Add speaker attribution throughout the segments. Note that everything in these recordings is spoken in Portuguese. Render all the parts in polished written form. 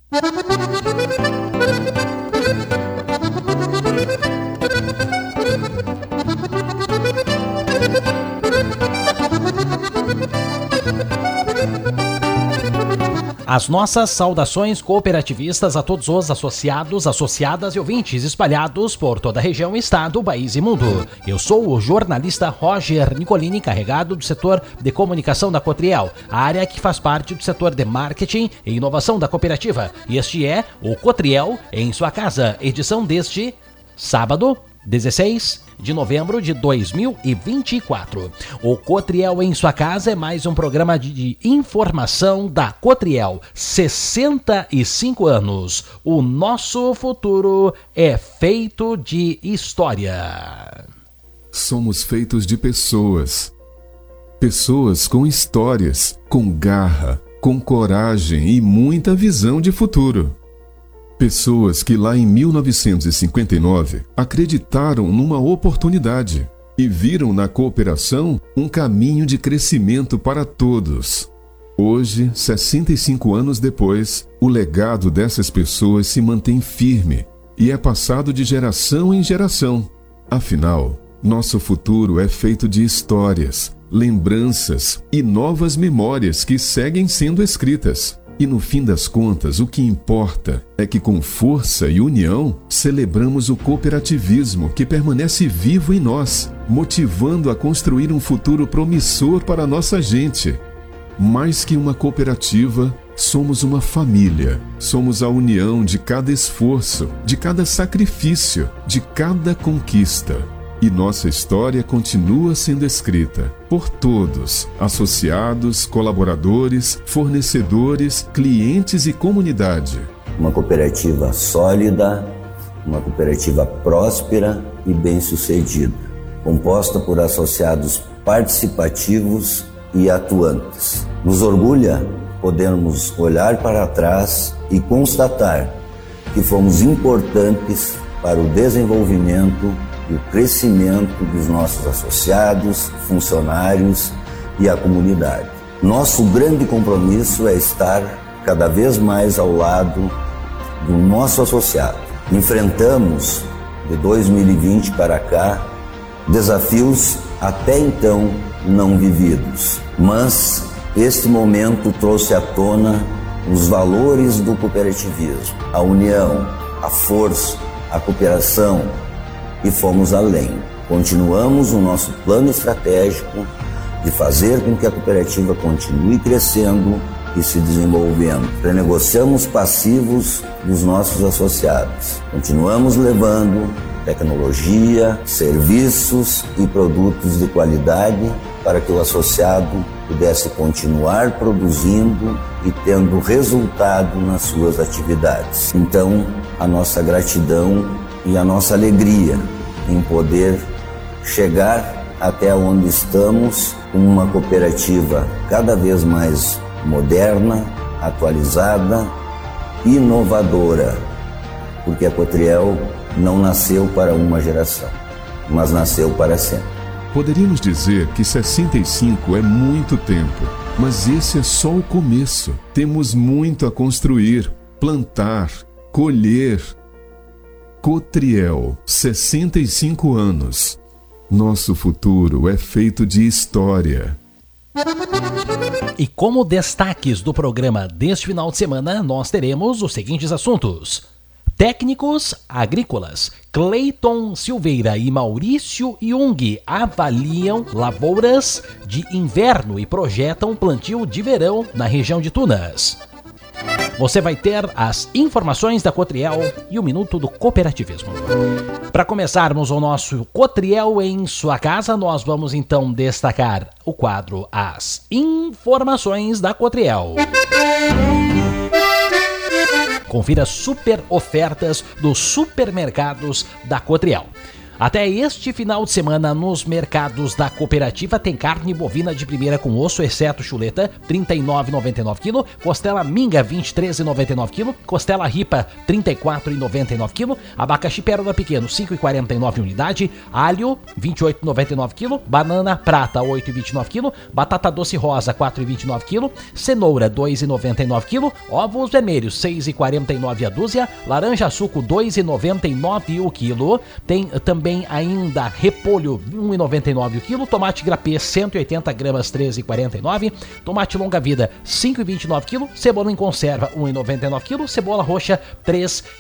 Speaker 1: As nossas saudações cooperativistas a todos os associados, associadas e ouvintes espalhados por toda a região, estado, país e mundo. Eu sou o jornalista Roger Nicolini, encarregado do setor de comunicação da Cotriel, a área que faz parte do setor de marketing e inovação da cooperativa. E este é o Cotriel em sua casa, edição deste sábado, 16 de novembro de 2024. O Cotriel em sua casa é mais um programa de informação da Cotriel. 65 anos. O nosso futuro é feito de história.
Speaker 2: Somos feitos de pessoas. Pessoas com histórias, com garra, com coragem e muita visão de futuro. Pessoas que lá em 1959 acreditaram numa oportunidade e viram na cooperação um caminho de crescimento para todos. Hoje, 65 anos depois, o legado dessas pessoas se mantém firme e é passado de geração em geração. Afinal, nosso futuro é feito de histórias, lembranças e novas memórias que seguem sendo escritas. E no fim das contas, o que importa é que com força e união celebramos o cooperativismo que permanece vivo em nós, motivando a construir um futuro promissor para a nossa gente. Mais que uma cooperativa, somos uma família. Somos a união de cada esforço, de cada sacrifício, de cada conquista. E nossa história continua sendo escrita por todos, associados, colaboradores, fornecedores, clientes e comunidade.
Speaker 3: Uma cooperativa sólida, uma cooperativa próspera e bem-sucedida, composta por associados participativos e atuantes. Nos orgulha podermos olhar para trás e constatar que fomos importantes para o desenvolvimento e o crescimento dos nossos associados, funcionários e a comunidade. Nosso grande compromisso é estar cada vez mais ao lado do nosso associado. Enfrentamos, de 2020 para cá, desafios até então não vividos, mas este momento trouxe à tona os valores do cooperativismo, a união, a força, a cooperação, e fomos além. Continuamos o nosso plano estratégico de fazer com que a cooperativa continue crescendo e se desenvolvendo. Renegociamos passivos dos nossos associados. Continuamos levando tecnologia, serviços e produtos de qualidade para que o associado pudesse continuar produzindo e tendo resultado nas suas atividades. Então, a nossa gratidão e a nossa alegria em poder chegar até onde estamos, com uma cooperativa cada vez mais moderna, atualizada, inovadora, porque a Cotriel não nasceu para uma geração, mas nasceu para sempre.
Speaker 2: Poderíamos dizer que 65 é muito tempo, mas esse é só o começo. Temos muito a construir, plantar, colher. Cotriel, 65 anos. Nosso futuro é feito de história.
Speaker 1: E como destaques do programa deste final de semana, nós teremos os seguintes assuntos. Técnicos agrícolas Cleiton Silveira e Maurício Jung avaliam lavouras de inverno e projetam plantio de verão na região de Tunas. Você vai ter as informações da Cotriel e o Minuto do Cooperativismo. Para começarmos o nosso Cotriel em sua casa, nós vamos então destacar o quadro As Informações da Cotriel. Confira super ofertas dos supermercados da Cotriel. Até este final de semana, nos mercados da cooperativa, tem carne bovina de primeira com osso, exceto chuleta, R$ 39,99 kg, costela minga, R$ 23,99 kg, costela ripa, R$ 34,99 kg, abacaxi pérola pequeno, R$ 5,49 unidade, alho, R$ 28,99 kg, banana prata, R$ 8,29 kg, batata doce rosa, R$ 4,29 kg, cenoura, R$ 2,99 kg, ovos vermelhos, R$ 6,49 a dúzia, laranja suco, R$ 2,99 o quilo, tem também ainda repolho, R$ 1,99 o quilo, tomate grapê, 180 gramas, R$ 13,49, tomate longa vida, R$ 5,29 quilo, cebola em conserva, R$ 1,99 quilo, cebola roxa, R$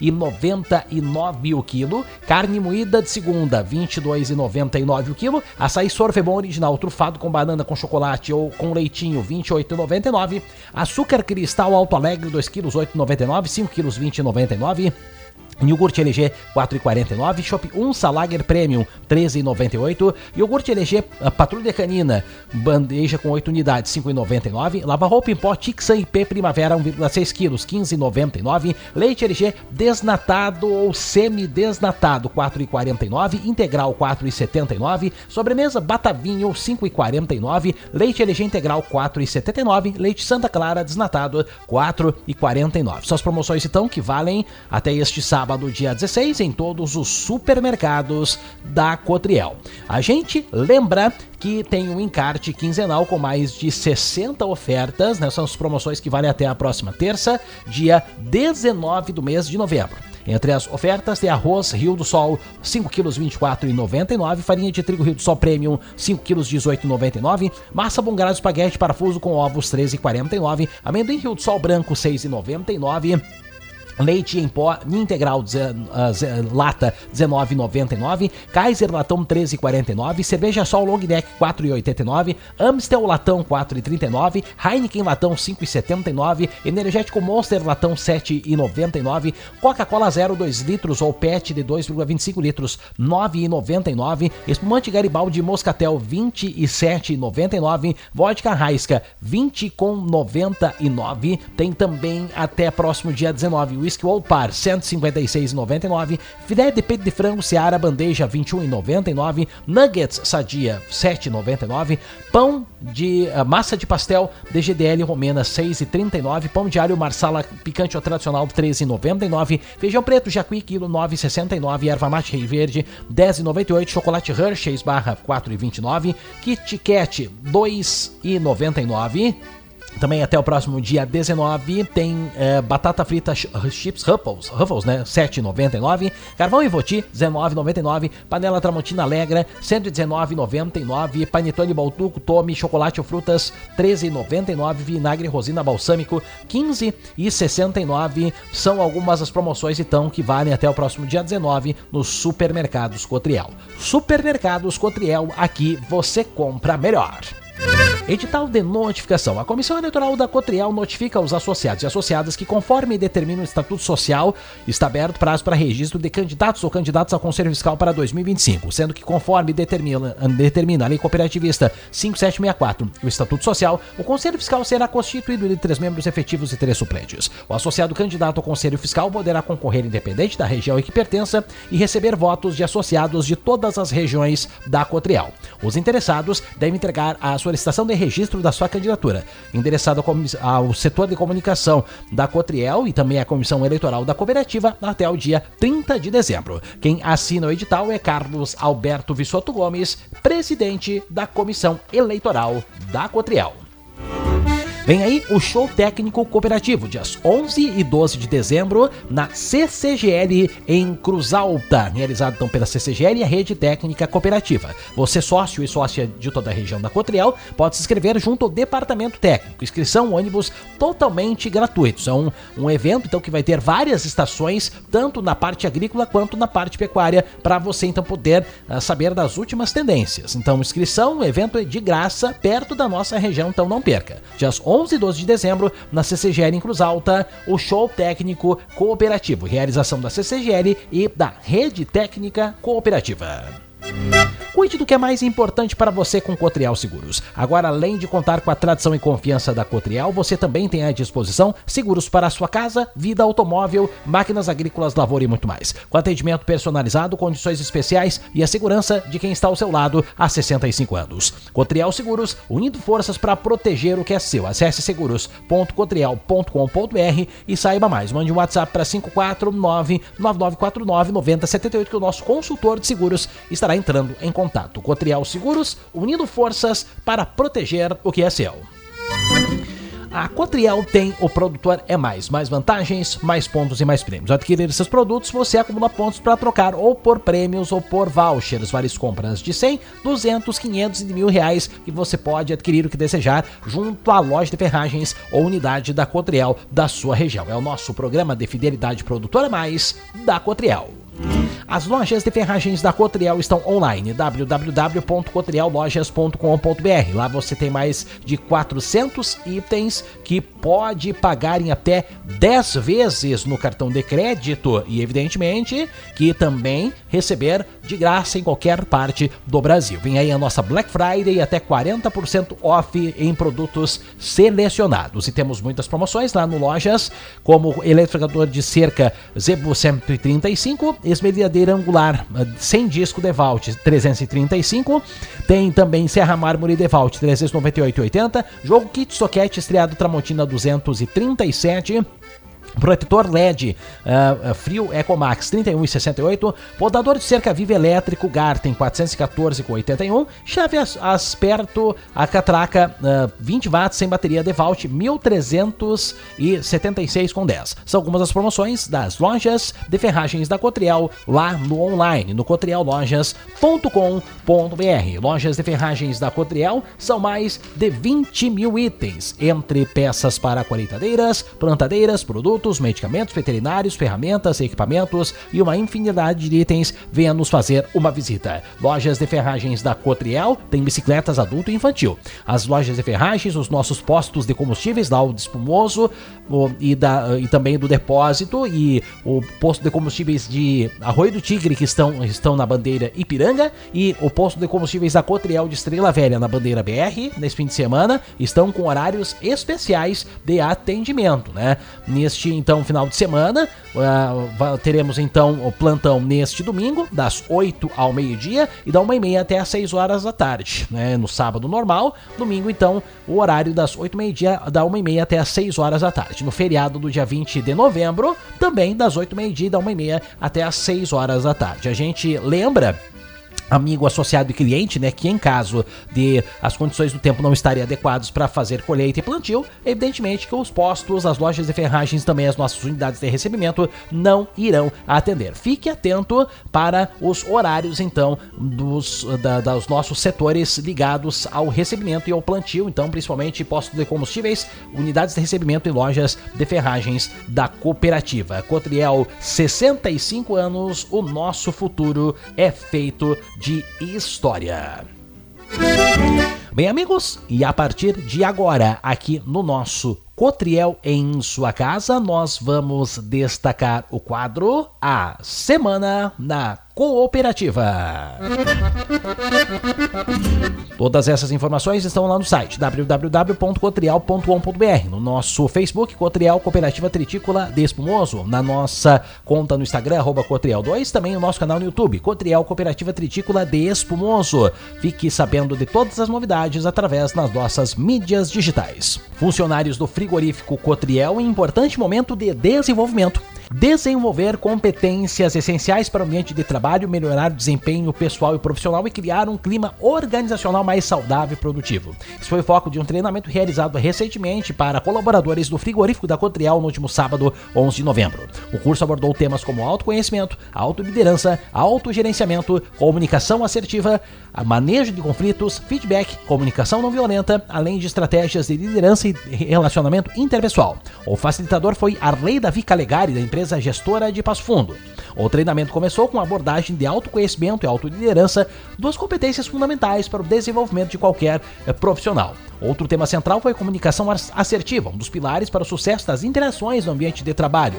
Speaker 1: 3,99 o quilo, carne moída de segunda, R$ 22,99 o quilo, açaí sorvebon original trufado com banana com chocolate ou com leitinho, R$ 28,99, açúcar cristal Alto Alegre, 2 quilos, R$ 8,99, 5 quilos, R$ 20,99, iogurte LG 4,49, Chopp 1 Salager Premium 13,98, iogurte LG Patrulha Canina bandeja com 8 unidades 5,99, lava-roupa em pó Tixan IP Primavera 1,6 kg 15,99, leite LG desnatado ou semi-desnatado 4,49, integral 4,79, sobremesa Batavinho 5,49, leite LG integral 4,79, leite Santa Clara desnatado 4,49. São as promoções então que valem até este sábado, dia 16, em todos os supermercados da Cotriel. A gente lembra que tem um encarte quinzenal com mais de 60 ofertas, né? São as promoções que valem até a próxima terça, dia 19 do mês de novembro. Entre as ofertas tem arroz Rio do Sol 5 kg R$ 24,99, farinha de trigo Rio do Sol Premium 5 kg R$ 18,99, massa Bongara espaguete parafuso com ovos R$ 13,49, amendoim Rio do Sol branco R$ 6,99, leite em pó integral lata R$19,99, Kaiser latão R$13,49, cerveja Sol Long Neck R$4,89, Amstel latão R$4,39, Heineken latão R$5,79, energético Monster latão R$7,99, Coca-Cola Zero 2 litros ou PET de 2,25 litros R$9,99, espumante Garibaldi Moscatel R$27,99, vodka Raiska R$20,99, tem também até próximo dia 19 Whisky Old Par, R$ 156,99. Filé de peito de frango Seara bandeja, R$ 21,99. Nuggets Sadia, R$ 7,99. Pão de massa de pastel DGDL Romena, R$ 6,39. Pão de alho Marsala picante ou tradicional, R$ 13,99. Feijão preto Jacuí, quilo, R$ 9,69. Erva mate Rei Verde, R$ 10,98. Chocolate Hershey's barra, R$ 4,29. Kit Kat, R$ 2,99. Também até o próximo dia 19 tem batata frita chips Ruffles, né? R$ 7,99. Carvão Ivoti, R$ 19,99. Panela Tramontina Alegra, R$ 119,99. Panetone Baltuco, Tome, chocolate ou frutas, R$ 13,99. Vinagre Rosina Balsâmico, R$ 15,69. São algumas das promoções, então, que valem até o próximo dia 19 nos supermercados Cotriel. Supermercados Cotriel, aqui você compra melhor. Edital de notificação. A Comissão Eleitoral da Cotriel notifica os associados e associadas que, conforme determina o Estatuto Social, está aberto prazo para registro de candidatos ou candidatos ao Conselho Fiscal para 2025, sendo que, conforme determina a Lei Cooperativista 5764 e o Estatuto Social, o Conselho Fiscal será constituído de 3 membros efetivos e 3 suplentes. O associado candidato ao Conselho Fiscal poderá concorrer independente da região em que pertença e receber votos de associados de todas as regiões da Cotriel. Os interessados devem entregar a solicitação de registro da sua candidatura, endereçado ao setor de comunicação da Cotriel e também à Comissão Eleitoral da Cooperativa até o dia 30 de dezembro. Quem assina o edital é Carlos Alberto Vissoto Gomes, presidente da Comissão Eleitoral da Cotriel. Vem aí o show técnico cooperativo, dias 11 e 12 de dezembro, na CCGL em Cruz Alta, realizado então pela CCGL e a Rede Técnica Cooperativa. Você, sócio e sócia de toda a região da Cotriel, pode se inscrever junto ao Departamento Técnico. Inscrição, ônibus totalmente gratuitos. É um evento então que vai ter várias estações, tanto na parte agrícola quanto na parte pecuária, para você então poder saber das últimas tendências. Então, inscrição, o evento é de graça, perto da nossa região, então não perca. Dias 11 e 12 de dezembro, na CCGL em Cruz Alta, o show técnico cooperativo, realização da CCGL e da Rede Técnica Cooperativa. Cuide do que é mais importante para você com Cotriel Seguros. Agora, além de contar com a tradição e confiança da Cotriel, você também tem à disposição seguros para a sua casa, vida, automóvel, máquinas agrícolas, lavoura e muito mais. Com atendimento personalizado, condições especiais e a segurança de quem está ao seu lado há 65 anos. Cotriel Seguros, unindo forças para proteger o que é seu. Acesse seguros.cotriel.com.br e saiba mais. Mande um WhatsApp para 549-9949-9078 que o nosso consultor de seguros estará entrando em contato. Cotriel Seguros, unindo forças para proteger o que é seu. A Cotriel tem o Produtor é Mais vantagens, mais pontos e mais prêmios. Ao adquirir esses produtos, você acumula pontos para trocar ou por prêmios ou por vouchers. Várias compras de 100, 200, 500 e R$1.000 que você pode adquirir o que desejar junto à loja de ferragens ou unidade da Cotriel da sua região. É o nosso programa de fidelidade Produtor é Mais da Cotriel. As lojas de ferragens da Cotriel estão online, www.cotriellojas.com.br. Lá você tem mais de 400 itens que pode pagar em até 10 vezes no cartão de crédito e, evidentemente, que também receber de graça em qualquer parte do Brasil. Vem aí a nossa Black Friday, até 40% off em produtos selecionados. E temos muitas promoções lá no Lojas, como eletrocutor de cerca Zebu 135, esmerilhadeira angular sem disco DeWalt 335, tem também Serra Mármore DeWalt 398,80, jogo kit soquete estreado Tramontina 237, protetor LED frio Ecomax 31,68, podador de cerca viva elétrico Garten 414,81, chave Asperto a catraca 20 watts sem bateria DeWalt 1.376,10. São algumas das promoções das lojas de ferragens da Cotriel lá no online, no cotriellojas.com.br. Lojas de ferragens da Cotriel são mais de 20 mil itens, entre peças para colheitadeiras, plantadeiras, produtos, medicamentos veterinários, ferramentas, equipamentos e uma infinidade de itens. Venha nos fazer uma visita. Lojas de ferragens da Cotriel tem bicicletas adulto e infantil. As lojas de ferragens, os nossos postos de combustíveis, lá o de Espumoso e também do Depósito e o posto de combustíveis de Arroio do Tigre que estão na bandeira Ipiranga e o posto de combustíveis da Cotriel de Estrela Velha na bandeira BR nesse fim de semana estão com horários especiais de atendimento, né? Neste então final de semana teremos então o plantão neste domingo das 8 ao meio-dia e da 1h30 até as 6 horas da tarde, né? No sábado normal, domingo então o horário das 8 ao meio-dia, da 1h30 até as 6 horas da tarde. No feriado do dia 20 de novembro, também das 8 ao meio-dia e da 1h30 até as 6 horas da tarde. A gente lembra, amigo associado e cliente, né, que em caso de as condições do tempo não estarem adequadas para fazer colheita e plantio, evidentemente que os postos, as lojas de ferragens, também as nossas unidades de recebimento não irão atender. Fique atento para os horários então dos nossos setores ligados ao recebimento e ao plantio, então principalmente postos de combustíveis, unidades de recebimento e lojas de ferragens da cooperativa. Cotriel, 65 anos, o nosso futuro é feito de história. Bem, amigos, e a partir de agora, aqui no nosso Cotriel em sua casa, nós vamos destacar o quadro A Semana na Cooperativa. Todas essas informações estão lá no site www.cotriel.com.br, no nosso Facebook Cotriel Cooperativa Tritícola de Espumoso, na nossa conta no Instagram @Cotriel2, também no nosso canal no YouTube Cotriel Cooperativa Tritícola de Espumoso. Fique sabendo de todas as novidades através das nossas mídias digitais. Funcionários do frigorífico Cotriel em importante momento de desenvolvimento. Desenvolver competências essenciais para o ambiente de trabalho, melhorar o desempenho pessoal e profissional e criar um clima organizacional mais saudável e produtivo. Isso foi o foco de um treinamento realizado recentemente para colaboradores do frigorífico da Cotriel no último sábado, 11 de novembro. O curso abordou temas como autoconhecimento, autoliderança, autogerenciamento, comunicação assertiva, manejo de conflitos, feedback, comunicação não violenta, além de estratégias de liderança e relacionamento interpessoal. O facilitador foi Arley Davi Calegari, da empresa gestora de Passo Fundo. O treinamento começou com a abordagem de autoconhecimento e autoliderança, duas competências fundamentais para o desenvolvimento de qualquer profissional. Outro tema central foi a comunicação assertiva, um dos pilares para o sucesso das interações no ambiente de trabalho. O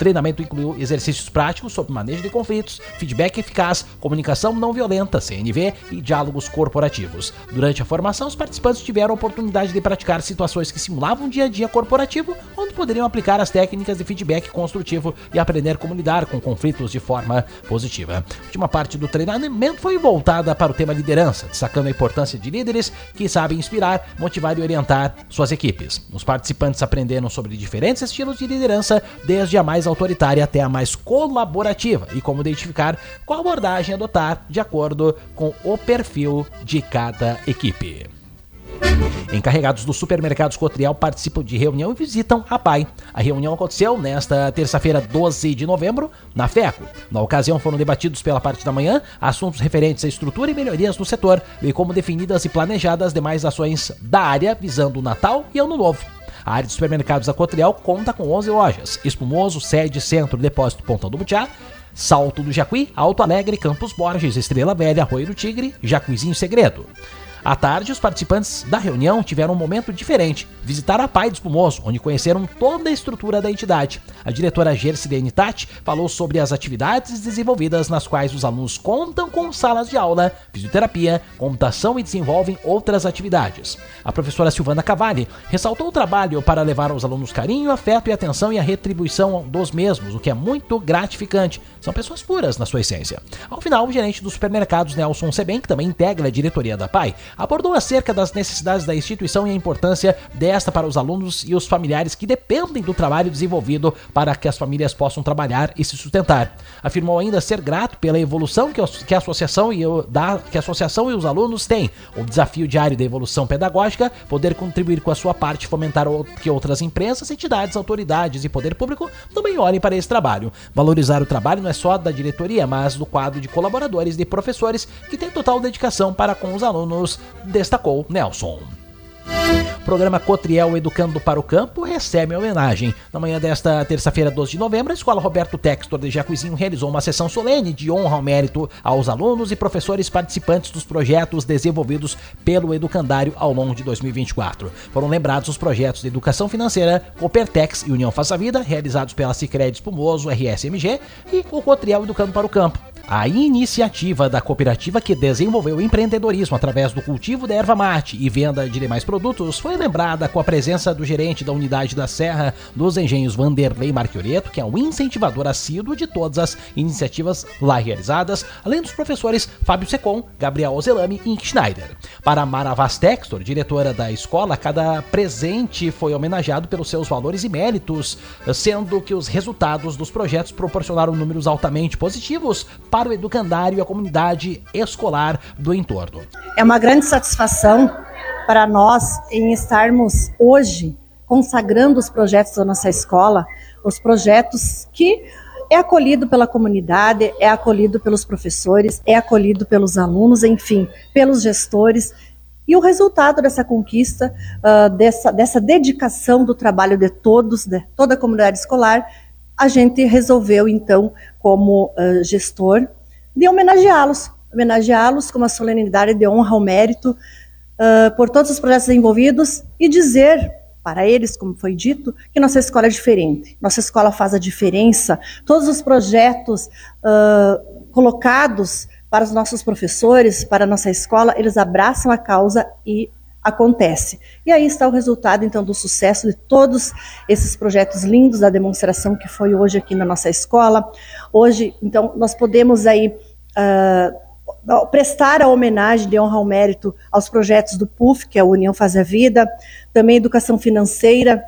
Speaker 1: treinamento incluiu exercícios práticos sobre manejo de conflitos, feedback eficaz, comunicação não violenta, CNV, e diálogos corporativos. Durante a formação, os participantes tiveram a oportunidade de praticar situações que simulavam o dia a dia corporativo, onde poderiam aplicar as técnicas de feedback construtivo e aprender como lidar com conflitos de forma positiva. A última parte do treinamento foi voltada para o tema liderança, destacando a importância de líderes que sabem inspirar, motivar e orientar suas equipes. Os participantes aprenderam sobre diferentes estilos de liderança, desde a mais autoritária até a mais colaborativa, e como identificar qual abordagem adotar de acordo com o perfil de cada equipe. Encarregados dos supermercados Cotriel participam de reunião e visitam a PAI. A reunião aconteceu nesta terça-feira, 12 de novembro, na FECO. Na ocasião foram debatidos pela parte da manhã assuntos referentes à estrutura e melhorias no setor, bem como definidas e planejadas demais ações da área visando o Natal e Ano Novo. A área de supermercados da Cotriel conta com 11 lojas: Espumoso, Sede, Centro, Depósito, Pontão do Butiá, Salto do Jacuí, Alto Alegre, Campos Borges, Estrela Velha, Arroio do Tigre, Jacuizinho Segredo. À tarde, os participantes da reunião tiveram um momento diferente: visitar a PAI do Espumoso, onde conheceram toda a estrutura da entidade. A diretora Gersilene Tati falou sobre as atividades desenvolvidas, nas quais os alunos contam com salas de aula, fisioterapia, computação e desenvolvem outras atividades. A professora Silvana Cavalli ressaltou o trabalho para levar aos alunos carinho, afeto e atenção e a retribuição dos mesmos, o que é muito gratificante. São pessoas puras na sua essência. Ao final, o gerente dos supermercados, Nelson Seben, que também integra a diretoria da PAI, abordou acerca das necessidades da instituição e a importância desta para os alunos e os familiares que dependem do trabalho desenvolvido para que as famílias possam trabalhar e se sustentar. Afirmou ainda ser grato pela evolução que a associação e os alunos têm, o desafio diário da evolução pedagógica, poder contribuir com a sua parte, fomentar que outras empresas, entidades, autoridades e poder público também olhem para esse trabalho. Valorizar o trabalho não é só da diretoria, mas do quadro de colaboradores e professores que tem total dedicação para com os alunos, destacou Nelson. O programa Cotriel Educando para o Campo recebe a homenagem. Na manhã desta terça-feira, 12 de novembro, a Escola Roberto Textor de Jacuizinho realizou uma sessão solene de honra ao mérito aos alunos e professores participantes dos projetos desenvolvidos pelo Educandário ao longo de 2024. Foram lembrados os projetos de educação financeira, Coopertex e União Faça Vida, realizados pela Sicredi Espumoso, RSMG, e o Cotriel Educando para o Campo. A iniciativa da cooperativa, que desenvolveu empreendedorismo através do cultivo da erva mate e venda de demais produtos, foi lembrada com a presença do gerente da unidade da Serra dos Engenhos, Vanderlei Marchioreto, que é um incentivador assíduo de todas as iniciativas lá realizadas, além dos professores Fábio Secom, Gabriel Ozelami e Ink Schneider. Para Mara Vaz Textor, diretora da escola, cada presente foi homenageado pelos seus valores e méritos, sendo que os resultados dos projetos proporcionaram números altamente positivos para o educandário e a comunidade escolar do entorno.
Speaker 4: É uma grande satisfação para nós em estarmos hoje consagrando os projetos da nossa escola, os projetos que é acolhido pela comunidade, é acolhido pelos professores, é acolhido pelos alunos, enfim, pelos gestores. E o resultado dessa conquista, dessa dedicação do trabalho de todos, de toda a comunidade escolar, a gente resolveu, então, como gestor, de homenageá-los com uma solenidade de honra ao mérito por todos os projetos envolvidos e dizer para eles, como foi dito, que nossa escola é diferente. Nossa escola faz a diferença. Todos os projetos colocados para os nossos professores, para a nossa escola, eles abraçam a causa e acontece. E aí está o resultado, então, do sucesso de todos esses projetos lindos da demonstração que foi hoje aqui na nossa escola. Hoje, então, nós podemos aí prestar a homenagem de honra ao mérito aos projetos do PUF, que é a União Faz a Vida, também Educação Financeira,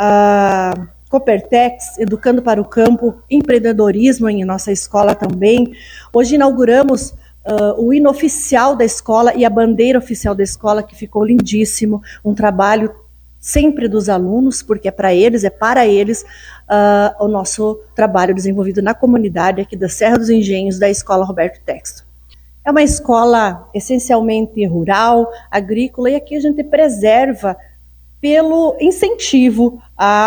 Speaker 4: Coopertex, Educando para o Campo, empreendedorismo em nossa escola também. Hoje inauguramos o hino oficial da escola e a bandeira oficial da escola, que ficou lindíssimo, um trabalho sempre dos alunos, porque é para eles o nosso trabalho desenvolvido na comunidade aqui da Serra dos Engenhos, da Escola Roberto Textor. É uma escola essencialmente rural, agrícola, e aqui a gente preserva pelo incentivo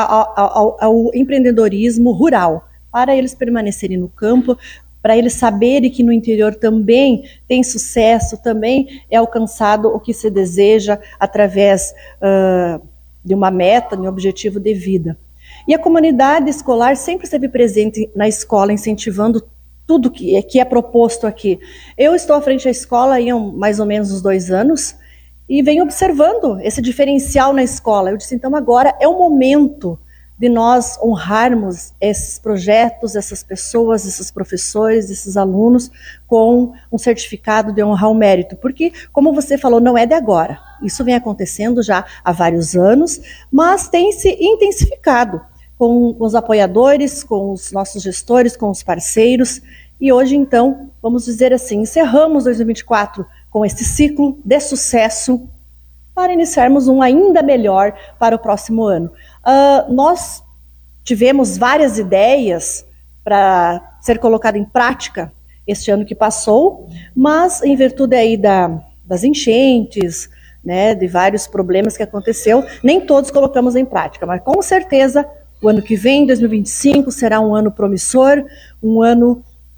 Speaker 4: ao empreendedorismo rural, para eles permanecerem no campo, para eles saberem que no interior também tem sucesso, também é alcançado o que se deseja através de uma meta, de um objetivo de vida. E a comunidade escolar sempre esteve presente na escola, incentivando tudo que é proposto aqui. Eu estou à frente da escola há mais ou menos uns 2 anos e venho observando esse diferencial na escola. Eu disse, então agora é o momento de nós honrarmos esses projetos, essas pessoas, esses professores, esses alunos com um certificado de honra ao mérito. Porque, como você falou, não é de agora. Isso vem acontecendo já há vários anos, mas tem se intensificado com os apoiadores, com os nossos gestores, com os parceiros. E hoje, então, vamos dizer assim, encerramos 2024 com esse ciclo de sucesso para iniciarmos um ainda melhor para o próximo ano. Nós tivemos várias ideias para ser colocada em prática este ano que passou, mas em virtude aí das enchentes, né, de vários problemas que aconteceu, nem todos colocamos em prática, mas com certeza o ano que vem, 2025, será um ano promissor, um ano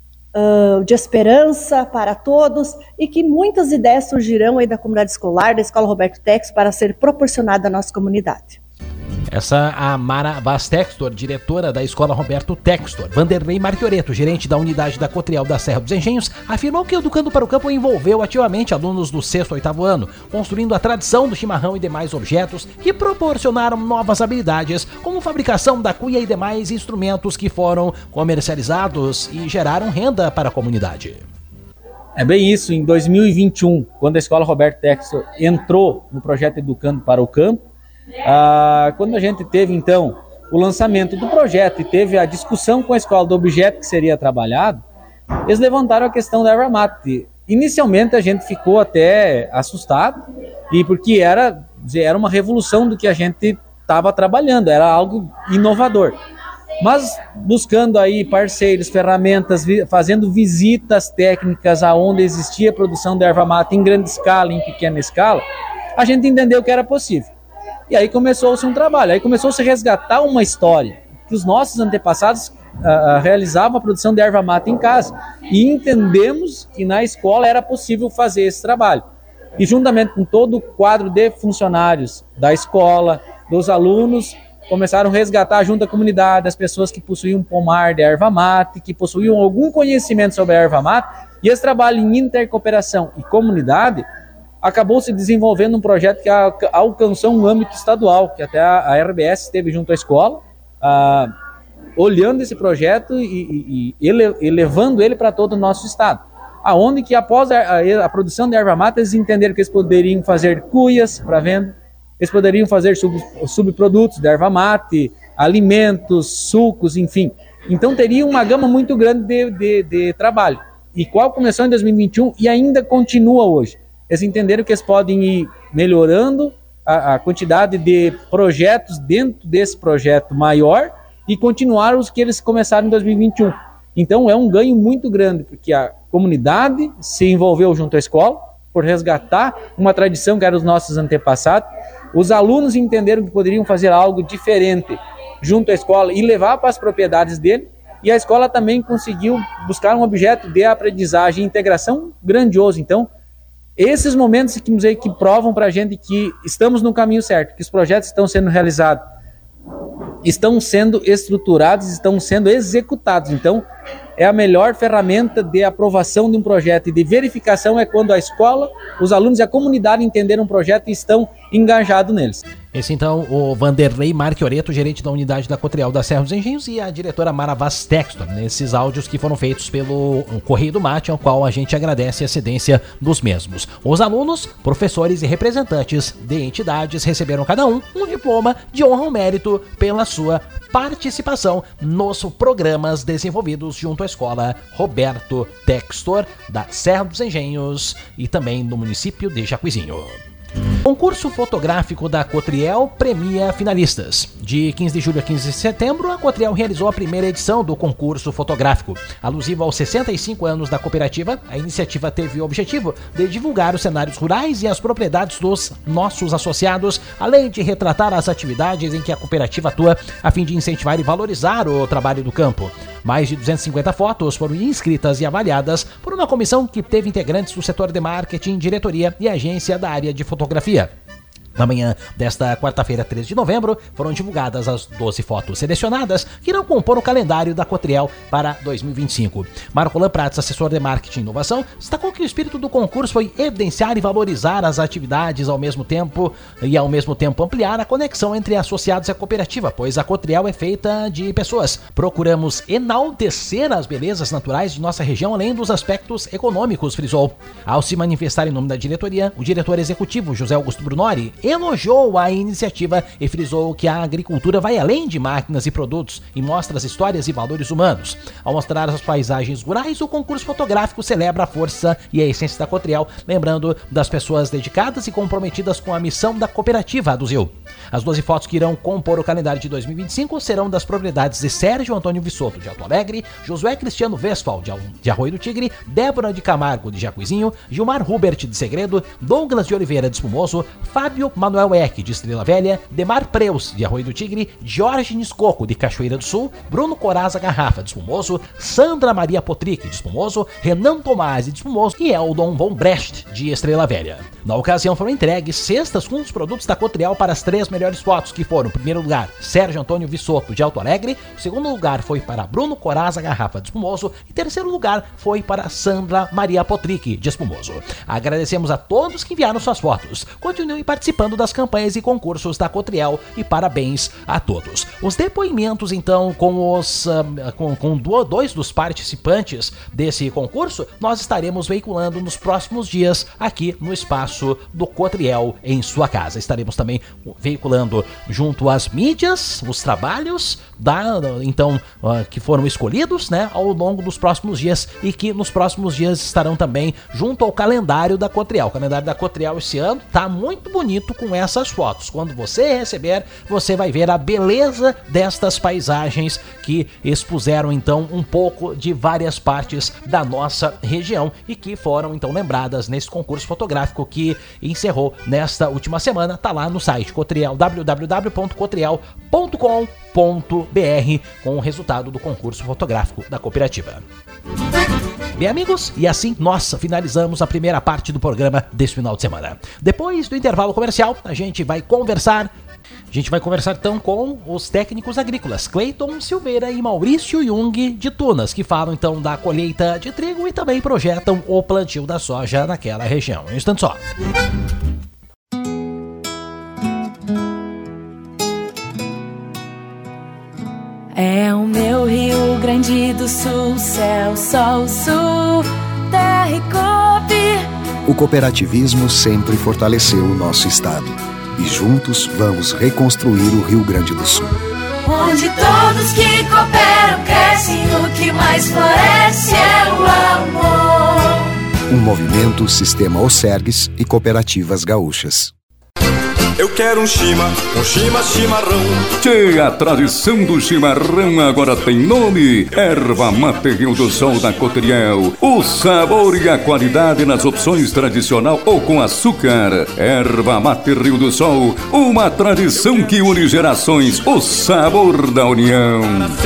Speaker 4: de esperança para todos e que muitas ideias surgirão aí da comunidade escolar, da Escola Roberto Textor, para ser proporcionada à nossa comunidade.
Speaker 1: Essa a Mara Vaz Textor, diretora da Escola Roberto Textor. Vanderlei Marchioretto, gerente da unidade da Cotriel da Serra dos Engenhos, afirmou que o Educando para o Campo envolveu ativamente alunos do 6º e 8º ano, construindo a tradição do chimarrão e demais objetos que proporcionaram novas habilidades, como fabricação da cuia e demais instrumentos que foram comercializados e geraram renda para a comunidade.
Speaker 5: É bem isso, em 2021, quando a Escola Roberto Textor entrou no projeto Educando para o Campo, quando a gente teve então o lançamento do projeto e teve a discussão com a escola do objeto que seria trabalhado, eles levantaram a questão da erva mate. Inicialmente a gente ficou até assustado, e porque era uma revolução do que a gente estava trabalhando, era algo inovador. Mas buscando aí parceiros, ferramentas, fazendo visitas técnicas aonde existia produção de erva mate em grande escala, em pequena escala, a gente entendeu que era possível. E aí começou-se um trabalho, aí começou-se a resgatar uma história, que os nossos antepassados realizavam a produção de erva mate em casa, e entendemos que na escola era possível fazer esse trabalho. E juntamente com todo o quadro de funcionários da escola, dos alunos, começaram a resgatar junto à comunidade as pessoas que possuíam um pomar de erva mate, que possuíam algum conhecimento sobre a erva mate, e esse trabalho em intercooperação e comunidade acabou se desenvolvendo um projeto que alcançou um âmbito estadual, que até a RBS esteve junto à escola, olhando esse projeto e levando ele para todo o nosso estado. Aonde que após a produção de erva mate, eles entenderam que eles poderiam fazer cuias para venda, eles poderiam fazer subprodutos de erva mate, alimentos, sucos, enfim. Então teria uma gama muito grande de trabalho, e qual começou em 2021 e ainda continua hoje. Eles entenderam que eles podem ir melhorando a quantidade de projetos dentro desse projeto maior e continuar os que eles começaram em 2021. Então é um ganho muito grande, porque a comunidade se envolveu junto à escola por resgatar uma tradição que era dos nossos antepassados. Os alunos entenderam que poderiam fazer algo diferente junto à escola e levar para as propriedades dele. E a escola também conseguiu buscar um objeto de aprendizagem e integração grandioso. Então, esses momentos que provam para a gente que estamos no caminho certo, que os projetos estão sendo realizados, estão sendo estruturados, estão sendo executados. Então, é a melhor ferramenta de aprovação de um projeto e de verificação é quando a escola, os alunos e a comunidade entenderam um projeto e estão engajados neles.
Speaker 1: Esse então, o Vanderlei Marchioretto, gerente da unidade da Cotriel da Serra dos Engenhos, e a diretora Mara Vaz Textor, nesses áudios que foram feitos pelo Correio do Mate, ao qual a gente agradece a cedência dos mesmos. Os alunos, professores e representantes de entidades receberam cada um diploma de honra ao mérito pela sua participação nos programas desenvolvidos junto à Escola Roberto Textor da Serra dos Engenhos e também no município de Jacuizinho. Concurso fotográfico da Cotriel premia finalistas. De 15 de julho a 15 de setembro, a Cotriel realizou a primeira edição do concurso fotográfico. Alusiva aos 65 anos da cooperativa, a iniciativa teve o objetivo de divulgar os cenários rurais e as propriedades dos nossos associados, além de retratar as atividades em que a cooperativa atua, a fim de incentivar e valorizar o trabalho do campo. Mais de 250 fotos foram inscritas e avaliadas por uma comissão que teve integrantes do setor de marketing, diretoria e agência da área de fotografia. Na manhã desta quarta-feira, 13 de novembro, foram divulgadas as 12 fotos selecionadas que irão compor o calendário da Cotriel para 2025. Marcolan Prats, assessor de marketing e inovação, destacou que o espírito do concurso foi evidenciar e valorizar as atividades ao mesmo tempo ampliar a conexão entre associados e a cooperativa, pois a Cotriel é feita de pessoas. Procuramos enaltecer as belezas naturais de nossa região, além dos aspectos econômicos, frisou. Ao se manifestar em nome da diretoria, o diretor executivo, José Augusto Brunori, elogiou a iniciativa e frisou que a agricultura vai além de máquinas e produtos e mostra as histórias e valores humanos. Ao mostrar as paisagens rurais, o concurso fotográfico celebra a força e a essência da Cotriel, lembrando das pessoas dedicadas e comprometidas com a missão da cooperativa, aduziu. As 12 fotos que irão compor o calendário de 2025 serão das propriedades de Sérgio Antônio Vissoto, de Alto Alegre, Josué Cristiano Westphal, de Arroio do Tigre, Débora de Camargo, de Jacuizinho, Gilmar Hubert, de Segredo, Douglas de Oliveira, de Espumoso, Fábio Manuel Eck, de Estrela Velha, Demar Preus, de Arroio do Tigre, Jorge Niscoco, de Cachoeira do Sul, Bruno Coraza Garrafa, de Espumoso, Sandra Maria Potrick, de Espumoso, Renan Tomás, de Espumoso e Eldon von Brecht, de Estrela Velha. Na ocasião foram entregues cestas com os produtos da Cotriel para as 3 melhores fotos, que foram, em primeiro lugar, Sérgio Antônio Vissoto, de Alto Alegre, o segundo lugar foi para Bruno Coraza Garrafa, de Espumoso, e terceiro lugar foi para Sandra Maria Potrick, de Espumoso. Agradecemos a todos que enviaram suas fotos. Continuem participando das campanhas e concursos da Cotriel e parabéns a todos. Os depoimentos, então, com dois dos participantes desse concurso, nós estaremos veiculando nos próximos dias aqui no espaço do Cotriel em sua casa. Estaremos também veiculando junto às mídias os trabalhos que foram escolhidos, né, ao longo dos próximos dias e que nos próximos dias estarão também junto ao calendário da Cotriel. O calendário da Cotriel esse ano tá muito bonito com essas fotos. Quando você receber, você vai ver a beleza destas paisagens que expuseram então um pouco de várias partes da nossa região e que foram então lembradas nesse concurso fotográfico que encerrou nesta última semana. Tá lá no site Cotriel, www.cotriel.com.br, com o resultado do concurso fotográfico da cooperativa. Bem, amigos, e assim nós finalizamos a primeira parte do programa deste final de semana. Depois do intervalo comercial, a gente vai conversar então com os técnicos agrícolas Cleiton Silveira e Maurício Jung de Tunas, que falam então da colheita de trigo e também projetam o plantio da soja naquela região. Um instante só.
Speaker 6: É o meu Rio Grande do Sul, céu, sol, sul, terra e couve.
Speaker 7: O cooperativismo sempre fortaleceu o nosso estado. E juntos vamos reconstruir o Rio Grande do Sul.
Speaker 6: Onde todos que cooperam crescem, o que mais floresce é o amor.
Speaker 7: Um movimento Sistema Osergues e Cooperativas Gaúchas.
Speaker 8: Eu quero um chimarrão.
Speaker 9: Tchê, a tradição do chimarrão agora tem nome. Erva Mate Rio do Sol da Cotriel. O sabor e a qualidade nas opções tradicional ou com açúcar. Erva Mate Rio do Sol, uma tradição que une gerações. O sabor da união.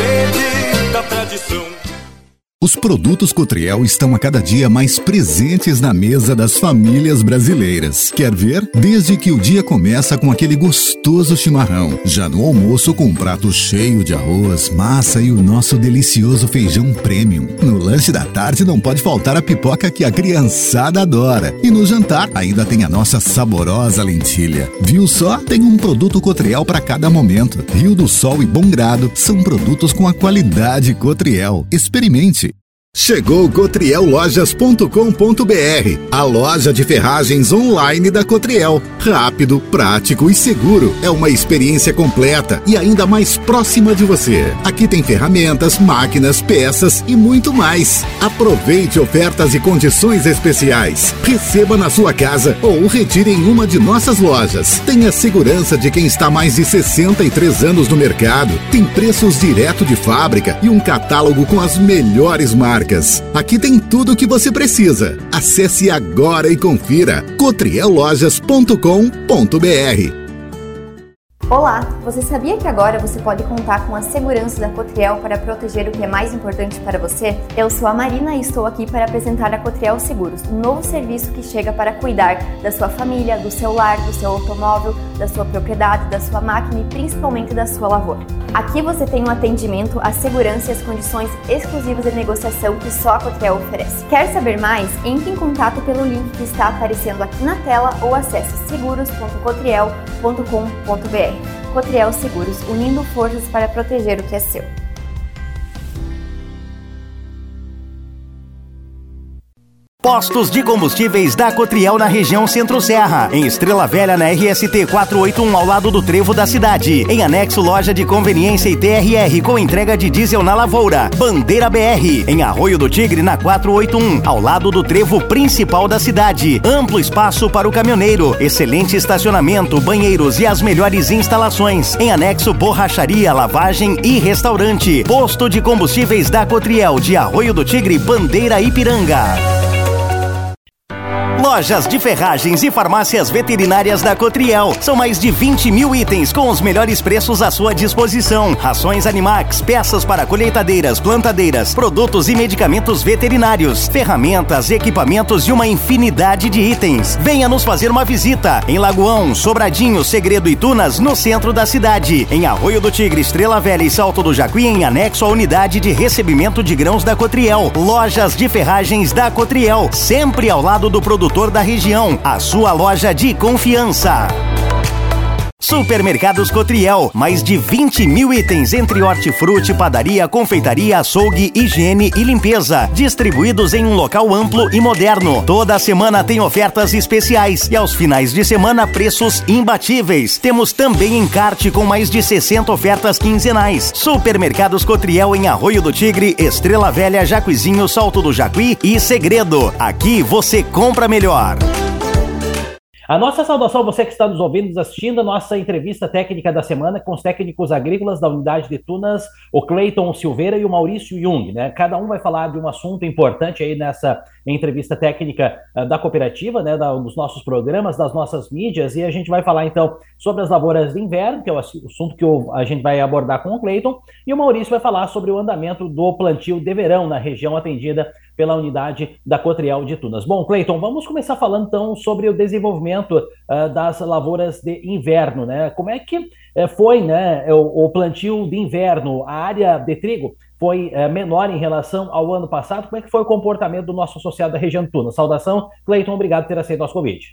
Speaker 10: Os produtos Cotriel estão a cada dia mais presentes na mesa das famílias brasileiras. Quer ver? Desde que o dia começa com aquele gostoso chimarrão, já no almoço com um prato cheio de arroz, massa e o nosso delicioso feijão premium. No lanche da tarde não pode faltar a pipoca que a criançada adora. E no jantar ainda tem a nossa saborosa lentilha. Viu só? Tem um produto Cotriel para cada momento. Rio do Sol e Bom Grado são produtos com a qualidade Cotriel. Experimente! Chegou cotriellojas.com.br, a loja de ferragens online da Cotriel. Rápido, prático e seguro. É uma experiência completa e ainda mais próxima de você. Aqui tem ferramentas, máquinas, peças e muito mais. Aproveite ofertas e condições especiais. Receba na sua casa ou retire em uma de nossas lojas. Tenha segurança de quem está há mais de 63 anos no mercado. Tem preços direto de fábrica e um catálogo com as melhores marcas. Aqui tem tudo o que você precisa. Acesse agora e confira cotriellojas.com.br.
Speaker 11: Olá, você sabia que agora você pode contar com a segurança da Cotriel para proteger o que é mais importante para você? Eu sou a Marina e estou aqui para apresentar a Cotriel Seguros, um novo serviço que chega para cuidar da sua família, do seu lar, do seu automóvel, da sua propriedade, da sua máquina e principalmente da sua lavoura. Aqui você tem um atendimento, a segurança e as condições exclusivas de negociação que só a Cotriel oferece. Quer saber mais? Entre em contato pelo link que está aparecendo aqui na tela ou acesse seguros.cotriel.com.br. Cotriel Seguros, unindo forças para proteger o que é seu.
Speaker 12: Postos de combustíveis da Cotriel na região Centro-Serra. Em Estrela Velha, na RST 481, ao lado do trevo da cidade. Em anexo, loja de conveniência e TRR, com entrega de diesel na Lavoura. Bandeira BR. Em Arroio do Tigre, na 481, ao lado do trevo principal da cidade. Amplo espaço para o caminhoneiro. Excelente estacionamento, banheiros e as melhores instalações. Em anexo, borracharia, lavagem e restaurante. Posto de combustíveis da Cotriel, de Arroio do Tigre, Bandeira Ipiranga. Lojas de ferragens e farmácias veterinárias da Cotriel. São mais de 20 mil itens com os melhores preços à sua disposição. Rações Animax, peças para colheitadeiras, plantadeiras, produtos e medicamentos veterinários, ferramentas, equipamentos e uma infinidade de itens. Venha nos fazer uma visita em Lagoão, Sobradinho, Segredo e Tunas, no centro da cidade. Em Arroio do Tigre, Estrela Velha e Salto do Jacuí, em anexo à unidade de recebimento de grãos da Cotriel. Lojas de ferragens da Cotriel, sempre ao lado do produtor da região, a sua loja de confiança. Supermercados Cotriel, mais de 20 mil itens entre hortifruti, padaria, confeitaria, açougue, higiene e limpeza, distribuídos em um local amplo e moderno. Toda semana tem ofertas especiais e aos finais de semana preços imbatíveis. Temos também encarte com mais de 60 ofertas quinzenais. Supermercados Cotriel em Arroio do Tigre, Estrela Velha, Jacuizinho, Salto do Jacuí e Segredo. Aqui você compra melhor.
Speaker 1: A nossa saudação a você que está nos ouvindo, nos assistindo, a nossa entrevista técnica da semana com os técnicos agrícolas da unidade de Tunas, o Cleiton Silveira e o Maurício Jung, né? Cada um vai falar de um assunto importante aí nessa entrevista técnica da cooperativa, né? Dos nossos programas, das nossas mídias, e a gente vai falar então sobre as lavouras de inverno, que é o assunto que a gente vai abordar com o Cleiton, e o Maurício vai falar sobre o andamento do plantio de verão na região atendida pela unidade da Cotriel de Tunas. Bom, Cleiton, vamos começar falando então sobre o desenvolvimento das lavouras de inverno, né? Como é que foi, né, o plantio de inverno? A área de trigo foi menor em relação ao ano passado. Como é que foi o comportamento do nosso associado da região de Tunas? Saudação, Cleiton, obrigado por ter aceito nosso convite.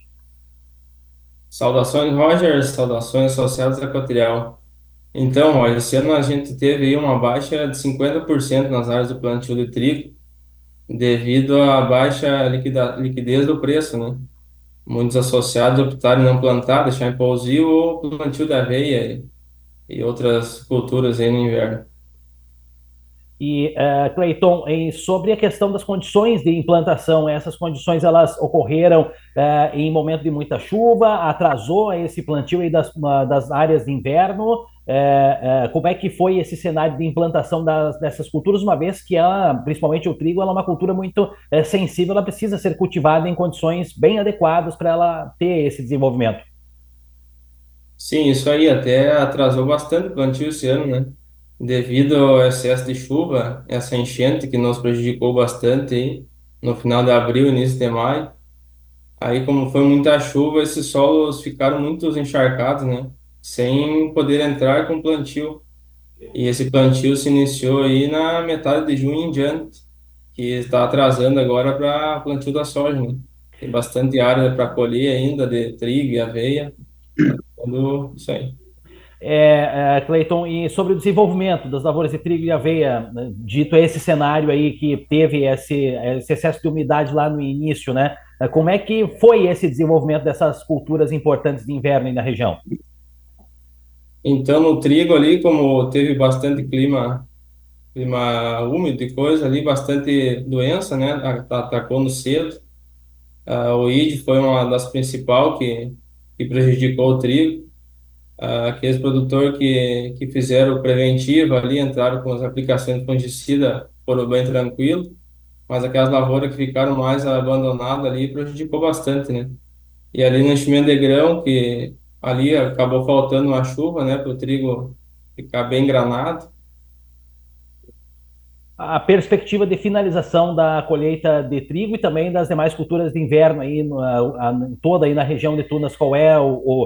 Speaker 13: Saudações, Roger, saudações associados da Cotriel. Então, olha, esse ano a gente teve aí uma baixa de 50% nas áreas do plantio de trigo, devido à baixa liquidez do preço, né? Muitos associados optaram em não plantar, deixar em pousio ou plantio da aveia e outras culturas aí no inverno.
Speaker 1: E, Cleiton, sobre a questão das condições de implantação, essas condições elas ocorreram em momento de muita chuva, atrasou esse plantio aí das áreas de inverno. Como é que foi esse cenário de implantação dessas culturas, uma vez que ela, principalmente o trigo, ela é uma cultura muito sensível, ela precisa ser cultivada em condições bem adequadas para ela ter esse desenvolvimento?
Speaker 13: Sim, isso aí até atrasou bastante o plantio esse ano, né? Devido ao excesso de chuva, essa enchente que nos prejudicou bastante aí, no final de abril, início de maio. Aí, como foi muita chuva, esses solos ficaram muito encharcados, né? Sem poder entrar com plantio. E esse plantio se iniciou aí na metade de junho em diante, que está atrasando agora para plantio da soja, né? Tem bastante área para colher ainda de trigo e aveia. Tudo isso aí.
Speaker 1: Cleiton, e sobre o desenvolvimento das lavouras de trigo e aveia, né, dito esse cenário aí que teve esse excesso de umidade lá no início, né? Como é que foi esse desenvolvimento dessas culturas importantes de inverno aí na região?
Speaker 13: Então, no trigo ali, como teve bastante clima úmido e coisa ali, bastante doença, né? Atacou no cedo. O ID foi uma das principais que prejudicou o trigo. Aqueles produtores que fizeram preventiva ali, entraram com as aplicações de fungicida, foram bem tranquilo, mas aquelas lavouras que ficaram mais abandonadas ali prejudicou bastante, né? E ali no enchimento de grão, que ali acabou faltando uma chuva, né, para o trigo ficar bem granado.
Speaker 1: A perspectiva de finalização da colheita de trigo e também das demais culturas de inverno aí toda aí na região de Tunas, qual é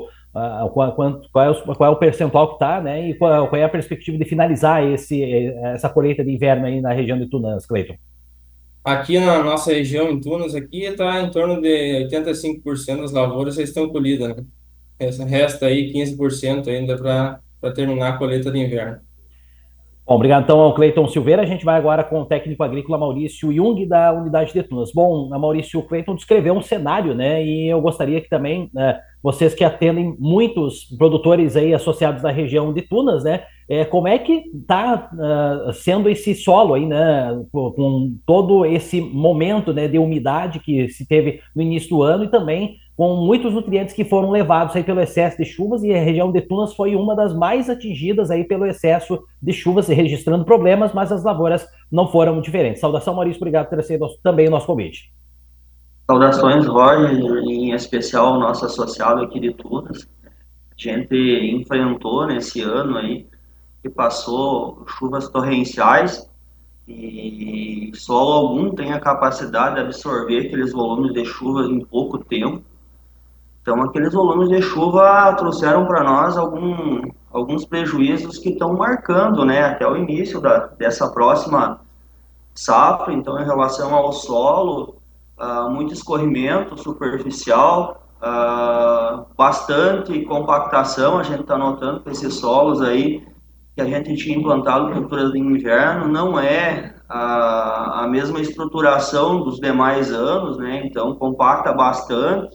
Speaker 1: qual é o percentual que está, né? E qual é a perspectiva de finalizar essa colheita de inverno aí na região de Tunas, Cleiton?
Speaker 13: Aqui na nossa região, em Tunas, aqui está em torno de 85% das lavouras já estão colhidas, né? Resta aí 15% ainda para terminar a colheita de inverno.
Speaker 1: Bom, obrigado então ao Cleiton Silveira. A gente vai agora com o técnico agrícola Maurício Jung, da unidade de Tunas. Bom, Maurício, o Cleiton descreveu um cenário, né? E eu gostaria que também, vocês que atendem muitos produtores aí associados da região de Tunas, né? Como é que está sendo esse solo aí, né? Com todo esse momento, né, de umidade que se teve no início do ano e também com muitos nutrientes que foram levados aí pelo excesso de chuvas, e a região de Tunas foi uma das mais atingidas aí pelo excesso de chuvas, registrando problemas, mas as lavouras não foram diferentes. Saudação, Maurício, obrigado por ter aceito também o nosso convite.
Speaker 14: Saudações, Roger, em especial o nosso associado aqui de Tunas. A gente enfrentou nesse ano aí, que passou chuvas torrenciais, e solo algum tem a capacidade de absorver aqueles volumes de chuva em pouco tempo. Então, aqueles volumes de chuva trouxeram para nós alguns prejuízos que estão marcando, né, até o início dessa próxima safra. Então, em relação ao solo, muito escorrimento superficial, bastante compactação. A gente está notando que esses solos aí que a gente tinha implantado culturas de inverno não é a mesma estruturação dos demais anos, né? Então, compacta bastante.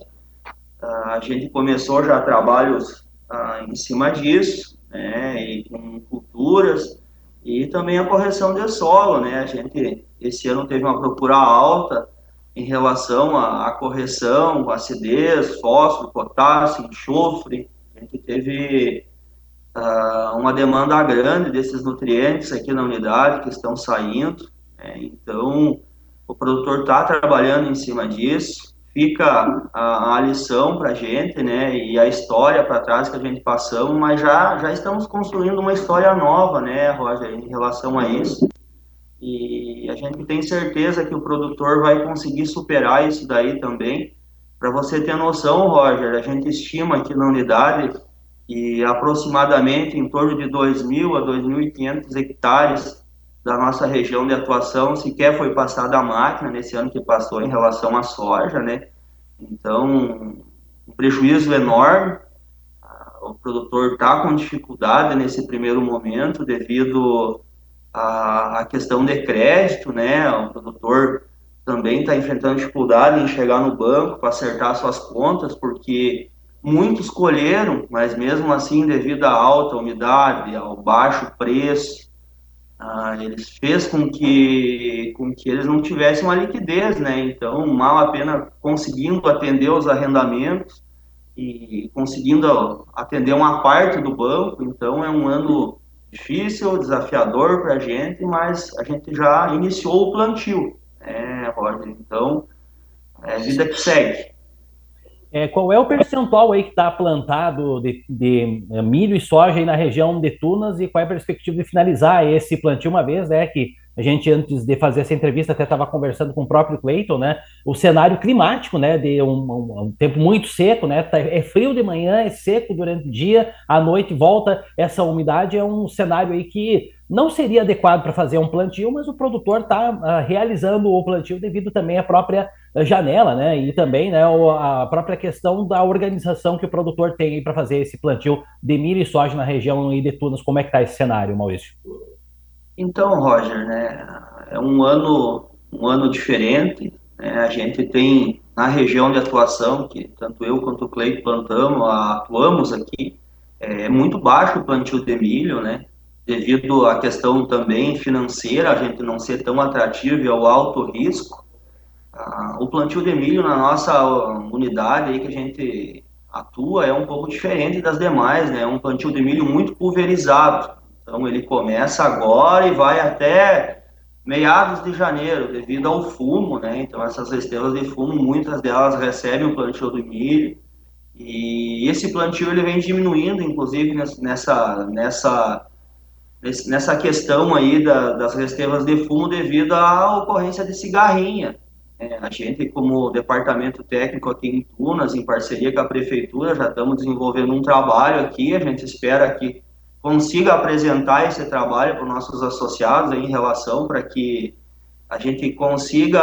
Speaker 14: A gente começou já trabalhos em cima disso, né, e com culturas, e também a correção de solo, né? A gente, esse ano, teve uma procura alta em relação à correção, acidez, fósforo, potássio, enxofre. A gente teve uma demanda grande desses nutrientes aqui na unidade que estão saindo, né? Então, o produtor está trabalhando em cima disso. Fica a lição para a gente, né, e a história para trás que a gente passamos, mas já estamos construindo uma história nova, né, Roger, em relação a isso. E a gente tem certeza que o produtor vai conseguir superar isso daí também. Para você ter noção, Roger, a gente estima aqui na unidade que aproximadamente em torno de 2.000 a 2.500 hectares da nossa região de atuação sequer foi passada a máquina nesse ano que passou em relação à soja, né? Então, um prejuízo enorme. O produtor está com dificuldade nesse primeiro momento devido à questão de crédito, né? O produtor também está enfrentando dificuldade em chegar no banco para acertar suas contas, porque muitos colheram, mas mesmo assim, devido à alta umidade, ao baixo preço, eles fez com que eles não tivessem uma liquidez, né? Então, mal a pena conseguindo atender os arrendamentos e conseguindo atender uma parte do banco. Então, é um ano difícil, desafiador para a gente, mas a gente já iniciou o plantio, né, Roger? Então, é vida que segue.
Speaker 1: Qual é o percentual aí que está plantado de milho e soja aí na região de Tunas, e qual é a perspectiva de finalizar esse plantio, uma vez, né, que a gente, antes de fazer essa entrevista, até estava conversando com o próprio Cleiton, né, o cenário climático, né, de um tempo muito seco, né, é frio de manhã, é seco durante o dia, à noite volta essa umidade, é um cenário aí que não seria adequado para fazer um plantio, mas o produtor está realizando o plantio devido também à própria janela, né? E também, né, a própria questão da organização que o produtor tem para fazer esse plantio de milho e soja na região de Tunas. Como é que está esse cenário, Maurício?
Speaker 14: Então, Roger, né, é um ano diferente, né? A gente tem na região de atuação, que tanto eu quanto o Cleiton atuamos aqui, é muito baixo o plantio de milho, né? Devido à questão também financeira, a gente não ser tão atrativo e ao alto risco. O plantio de milho na nossa unidade aí que a gente atua é um pouco diferente das demais, né? É um plantio de milho muito pulverizado. Então ele começa agora e vai até meados de janeiro, devido ao fumo, né? Então essas estrelas de fumo, muitas delas recebem o plantio de milho. E esse plantio ele vem diminuindo, inclusive, nessa questão aí das restevas de fumo devido à ocorrência de cigarrinha. A gente, como departamento técnico aqui em Tunas, em parceria com a prefeitura, já estamos desenvolvendo um trabalho aqui. A gente espera que consiga apresentar esse trabalho para os nossos associados em relação para que a gente consiga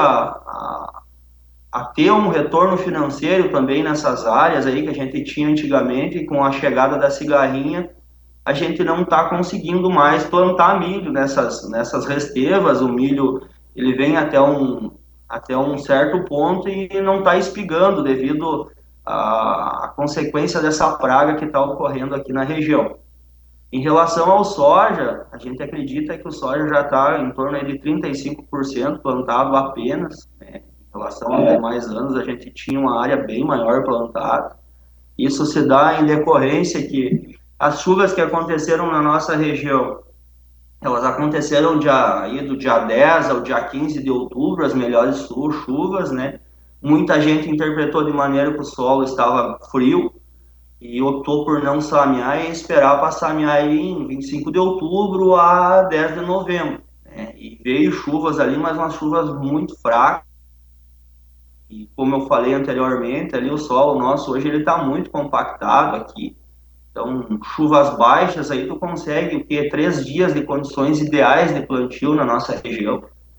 Speaker 14: a ter um retorno financeiro também nessas áreas aí que a gente tinha antigamente. E com a chegada da cigarrinha, a gente não está conseguindo mais plantar milho nessas restevas. O milho ele vem até um certo ponto e não está espigando devido à consequência dessa praga que está ocorrendo aqui na região. Em relação ao soja, a gente acredita que o soja já está em torno aí de 35% plantado apenas, né? Em relação aos demais anos, a gente tinha uma área bem maior plantada. Isso se dá em decorrência que as chuvas que aconteceram na nossa região, elas aconteceram do dia 10 ao dia 15 de outubro, as melhores chuvas, né? Muita gente interpretou de maneira que o solo estava frio e optou por não samear e esperar para samear aí em 25 de outubro a 10 de novembro, né? E veio chuvas ali, mas umas chuvas muito fracas. E como eu falei anteriormente, ali o solo nosso hoje ele está muito compactado aqui. Então, chuvas baixas aí tu consegue ter 3 dias de condições ideais de plantio na nossa região.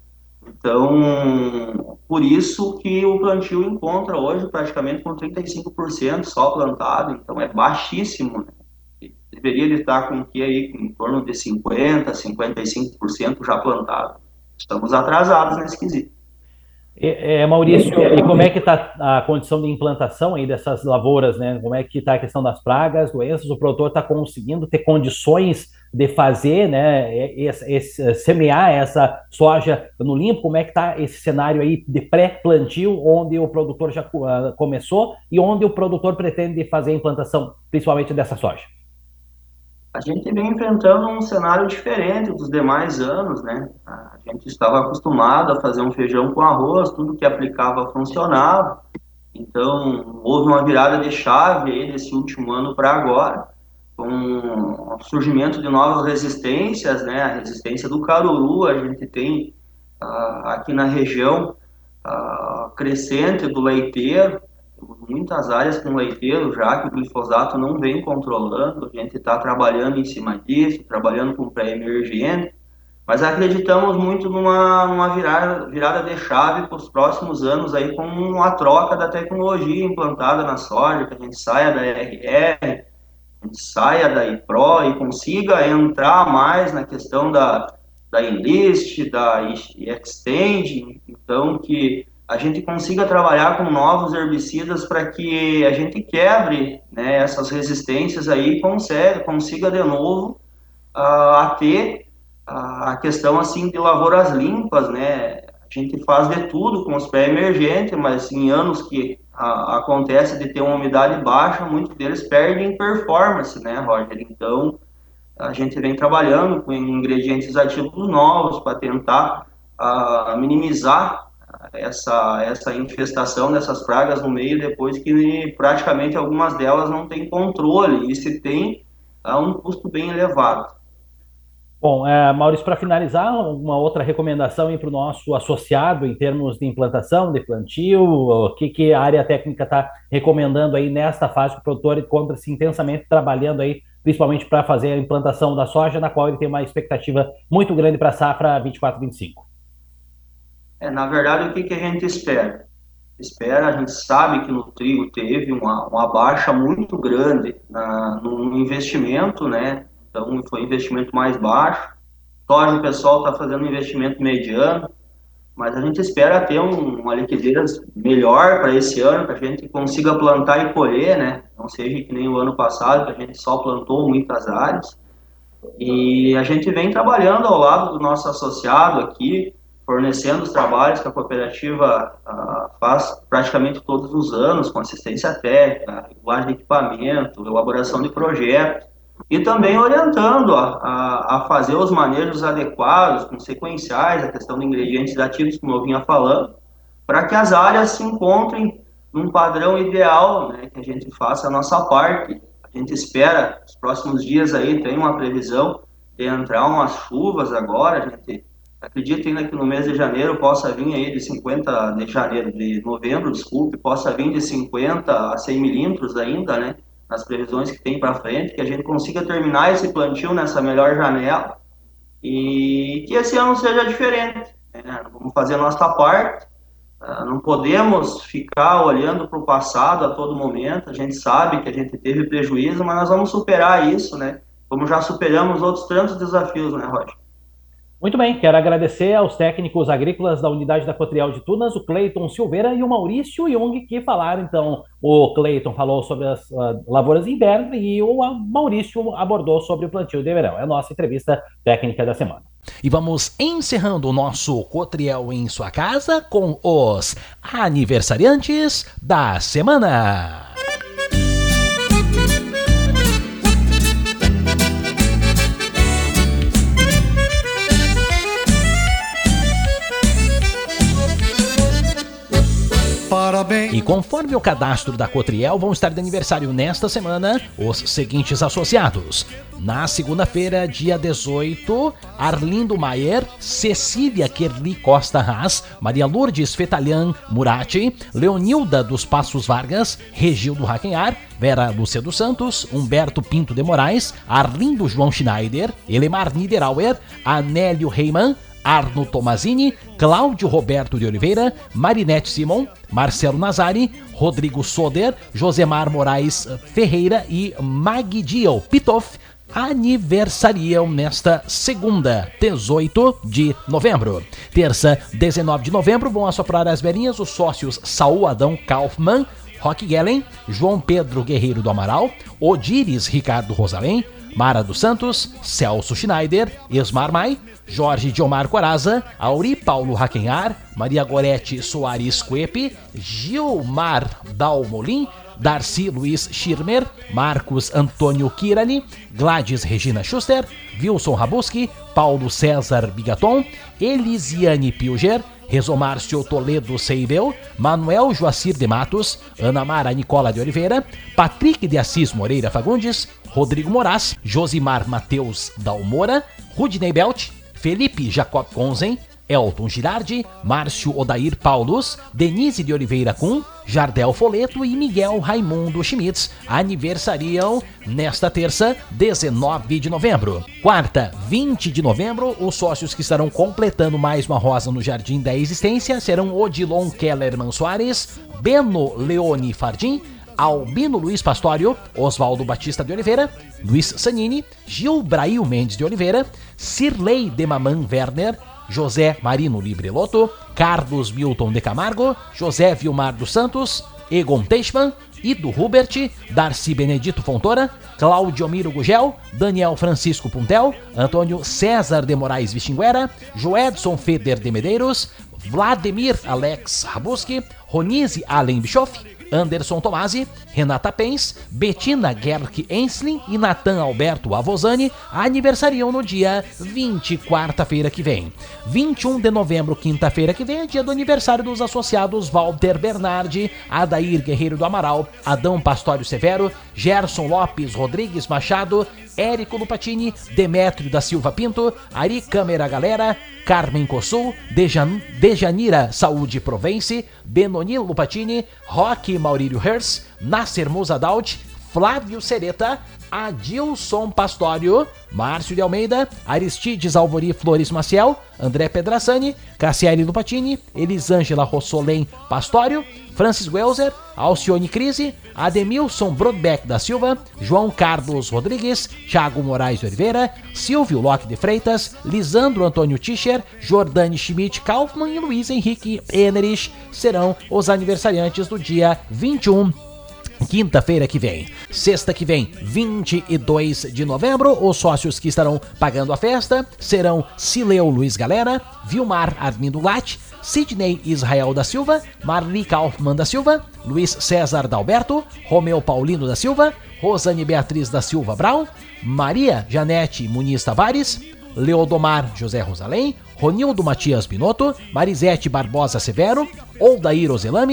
Speaker 14: Então, por isso que o plantio encontra hoje praticamente com 35% só plantado. Então, é baixíssimo, né? Deveria estar com que aí em torno de 50%, 55% já plantado. Estamos atrasados nesse quesito.
Speaker 1: Maurício, e como é que está a condição de implantação aí dessas lavouras, né? Como é que está a questão das pragas, doenças? O produtor está conseguindo ter condições de fazer, né, semear essa soja no limpo? Como é que está esse cenário aí de pré-plantio, onde o produtor já começou e onde o produtor pretende fazer a implantação, principalmente dessa soja?
Speaker 14: A gente vem enfrentando um cenário diferente dos demais anos, né? A gente estava acostumado a fazer um feijão com arroz, tudo que aplicava funcionava. Então, houve uma virada de chave aí desse último ano para agora, com o surgimento de novas resistências, né? A resistência do caruru, a gente tem aqui na região crescente do leiteiro, muitas áreas com leiteiro já que o glifosato não vem controlando. A gente está trabalhando em cima disso, trabalhando com pré-emergente, mas acreditamos muito numa virada de chave para os próximos anos aí, com a troca da tecnologia implantada na soja, que a gente saia da RR, a gente saia da IPRO e consiga entrar mais na questão da Enlist, da Extend, então que a gente consiga trabalhar com novos herbicidas para que a gente quebre, né, essas resistências aí e consiga de novo a ter a questão assim de lavouras limpas, né? A gente faz de tudo com os pré-emergentes, mas em anos que acontece de ter uma umidade baixa, muitos deles perdem performance, né, Roger? Então, a gente vem trabalhando com ingredientes ativos novos para tentar minimizar essa infestação dessas pragas no meio, depois que praticamente algumas delas não têm controle, e se tem, a um custo bem elevado.
Speaker 1: Bom, Maurício, para finalizar, uma outra recomendação para o nosso associado em termos de implantação, de plantio, o que a área técnica está recomendando aí nesta fase que o produtor encontra-se intensamente trabalhando aí, principalmente para fazer a implantação da soja, na qual ele tem uma expectativa muito grande para a safra 24-25.
Speaker 14: Na verdade, o que a gente espera? A gente sabe que no trigo teve uma baixa muito grande no investimento, né? Então, foi um investimento mais baixo. Soja, o pessoal está fazendo um investimento mediano, mas a gente espera ter uma liquidez melhor para esse ano, que a gente consiga plantar e colher, né? Não seja que nem o ano passado, que a gente só plantou muitas áreas. E a gente vem trabalhando ao lado do nosso associado aqui, fornecendo os trabalhos que a cooperativa faz praticamente todos os anos, com assistência técnica, regulagem de equipamento, elaboração de projetos, e também orientando a fazer os manejos adequados, com sequenciais, a questão de ingredientes ativos, como eu vinha falando, para que as áreas se encontrem num padrão ideal, né, que a gente faça a nossa parte. A gente espera, nos próximos dias aí, tem uma previsão de entrar umas chuvas agora, a gente acredita ainda que no mês de janeiro possa vir aí de novembro, possa vir de 50 a 100 milímetros ainda, né, nas previsões que tem para frente, que a gente consiga terminar esse plantio nessa melhor janela e que esse ano seja diferente, né? Vamos fazer a nossa parte. Não podemos ficar olhando para o passado a todo momento. A gente sabe que a gente teve prejuízo, mas nós vamos superar isso, né? Como já superamos outros tantos desafios, né, Roger?
Speaker 1: Muito bem, quero agradecer aos técnicos agrícolas da unidade da Cotriel de Tunas, o Cleiton Silveira e o Maurício Jung, que falaram. Então, o Cleiton falou sobre as lavouras de inverno e o Maurício abordou sobre o plantio de verão. É a nossa entrevista técnica da semana. E vamos encerrando o nosso Cotriel em sua casa com os aniversariantes da semana.
Speaker 15: Parabéns.
Speaker 1: E conforme o cadastro da Cotriel, vão estar de aniversário nesta semana os seguintes associados. Na segunda-feira, dia 18, Arlindo Maier, Cecília Kerli Costa Haas, Maria Lourdes Fetalhan Murati, Leonilda dos Passos Vargas, Regildo Raquenhar, Vera Lúcia dos Santos, Humberto Pinto de Moraes, Arlindo João Schneider, Elemar Niederauer, Anélio Reimann, Arno Tomazini, Cláudio Roberto de Oliveira, Marinete Simon, Marcelo Nazari, Rodrigo Soder, Josemar Moraes Ferreira e Magdiel Pitoff aniversariam nesta segunda, 18 de novembro. Terça, 19 de novembro, vão assoprar as velhinhas os sócios Saul Adão Kaufmann, Roque Gellen, João Pedro Guerreiro do Amaral, Odires Ricardo Rosalém, Mara dos Santos, Celso Schneider, Esmar Mai, Jorge Diomar Coraza, Auri Paulo Raquenhar, Maria Gorete Soares Cuepe, Gilmar Dalmolin, Darcy Luiz Schirmer, Marcos Antônio Kirani, Gladys Regina Schuster, Wilson Rabuski, Paulo César Bigaton, Elisiane Pilger, Resomárcio Toledo Seibel, Manuel Joacir de Matos, Ana Mara Nicola de Oliveira, Patrick de Assis Moreira Fagundes, Rodrigo Moraes, Josimar Mateus Dalmora, Rudney Belt, Felipe Jacob Conzen, Elton Girardi, Márcio Odair Paulus, Denise de Oliveira Kuhn, Jardel Foleto e Miguel Raimundo Schmitz aniversariam nesta terça, 19 de novembro. Quarta, 20 de novembro, os sócios que estarão completando mais uma rosa no Jardim da Existência serão Odilon Kellerman Soares, Beno Leone Fardim, Albino Luiz Pastório, Oswaldo Batista de Oliveira, Luiz Sanini, Gil Brail Mendes de Oliveira, Cirlei Demaman Werner, José Marino Librelotto, Carlos Milton de Camargo, José Vilmar dos Santos, Egon Teichmann, Ido Hubert, Darcy Benedito Fontoura, Claudio Miro Gugel, Daniel Francisco Puntel, Antônio César de Moraes Vixinguera, Joedson Feder de Medeiros, Vladimir Alex Rabuski, Ronise Allen Bischoff, Anderson Tomasi, Renata Pens, Bettina Gerck Enslin e Natan Alberto Avosani aniversariam no dia 20, quarta-feira que vem. 21 de novembro, quinta-feira que vem, é dia do aniversário dos associados Walter Bernardi, Adair Guerreiro do Amaral, Adão Pastório Severo, Gerson Lopes Rodrigues Machado, Érico Lupatini, Demétrio da Silva Pinto, Ari Câmara Galera, Carmen Cossul, Dejanira Saúde Provence, Benoni Lupatini, Roque Maurílio Hers, Nasser Mozadaut, Flávio Sereta, Adilson Pastório, Márcio de Almeida, Aristides Alvori Flores Maciel, André Pedrassani, Cassiele Lupatini, Elisângela Rossolém Pastório, Francis Welser, Alcione Crise, Ademilson Brodbeck da Silva, João Carlos Rodrigues, Thiago Moraes de Oliveira, Silvio Locke de Freitas, Lisandro Antônio Tischer, Jordane Schmidt Kaufmann e Luiz Henrique Enerich serão os aniversariantes do dia 21, quinta-feira que vem. Sexta que vem, 22 de novembro, os sócios que estarão pagando a festa serão Sileu Luiz Galera, Vilmar Armindo Latt, Sidney Israel da Silva, Marli Kaufmann da Silva, Luiz César Dalberto, Romeu Paulino da Silva, Rosane Beatriz da Silva Brown, Maria Janete Muniz Tavares, Leodomar José Rosalém, Ronildo Matias Binotto, Marisete Barbosa Severo, Oldair Ozelami,